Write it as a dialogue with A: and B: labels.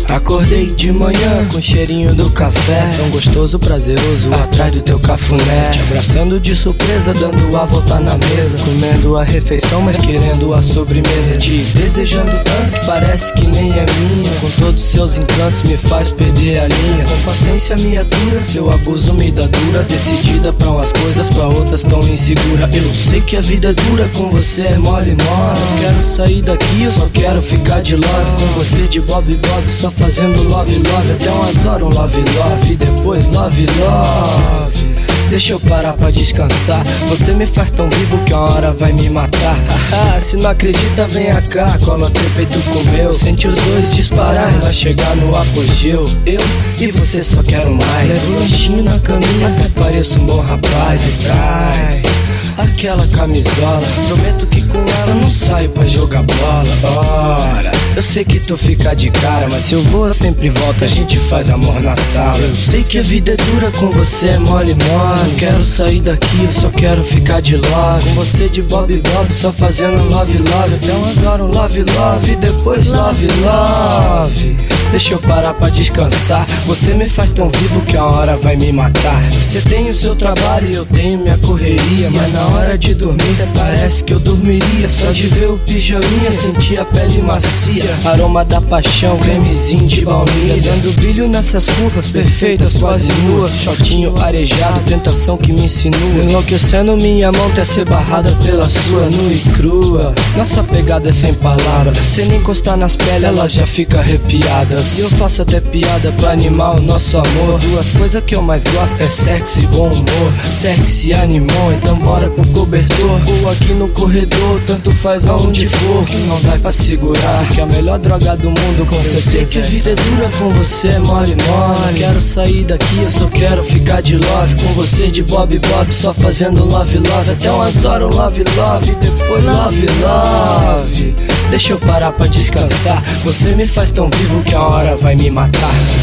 A: Acordei de manhã com cheirinho do café, tão gostoso, prazeroso, atrás do teu cafuné. Te abraçando de surpresa, dando a volta na mesa, comendo a refeição, mas querendo a sobremesa. Te desejando tanto que parece que nem é minha, com todos seus encantos me faz perder a linha. Com paciência me atura, seu abuso me dá dura, decidida pra umas coisas, pra outras tão insegura. Eu sei que a vida é dura, com você é mole, mole. Quero sair daqui, eu só quero ficar de love com você, de bob bob, só fazendo love love até umas horas, um love love, depois love love. Deixa eu parar pra descansar, você me faz tão vivo que a hora vai me matar. Se não acredita, vem cá, cola teu peito com meu, sente os dois disparar, vai chegar no apogeu. Eu e você só quero mais, levo lanchinho na caminha, até pareço um bom rapaz. E traz aquela camisola, prometo que com ela não saio pra jogar bola. Ora, eu sei que tu fica de cara, mas se eu vou eu sempre volto, a gente faz amor na sala. Eu sei que a vida é dura, com você é mole mole. Quero sair daqui, eu só quero ficar de love com você, de bob bob, só fazendo love love até umas horas, um love love, depois love love. Deixa eu parar pra descansar, você me faz tão vivo que a hora vai me matar. Você tem o seu trabalho e eu tenho minha correria, mas na hora de dormir parece que eu dormiria só de ver o pijaminha, sentir a pele macia, aroma da paixão, cremezinho de baunilha, dando brilho nessas curvas perfeitas, quase nuas, shortinho arejado, tentação que me insinua, enlouquecendo minha mão até ser barrada pela sua, nua e crua. Nossa pegada é sem palavras, sem nem encostar nas peles ela já fica arrepiada. E eu faço até piada pra animar o nosso amor. Duas coisas que eu mais gosto é sexo e bom humor. Sexy animou, então bora pro cobertor, ou aqui no corredor, tanto faz aonde for, que não dá pra segurar, que é a melhor droga do mundo com certeza. Eu sei que a vida é dura, com você é mole mole. Quero sair daqui, eu só quero ficar de love com você, de bob bob, só fazendo love love até umas horas, um love love, depois love love. Deixa eu parar pra descansar, você me faz tão vivo que a hora vai me matar.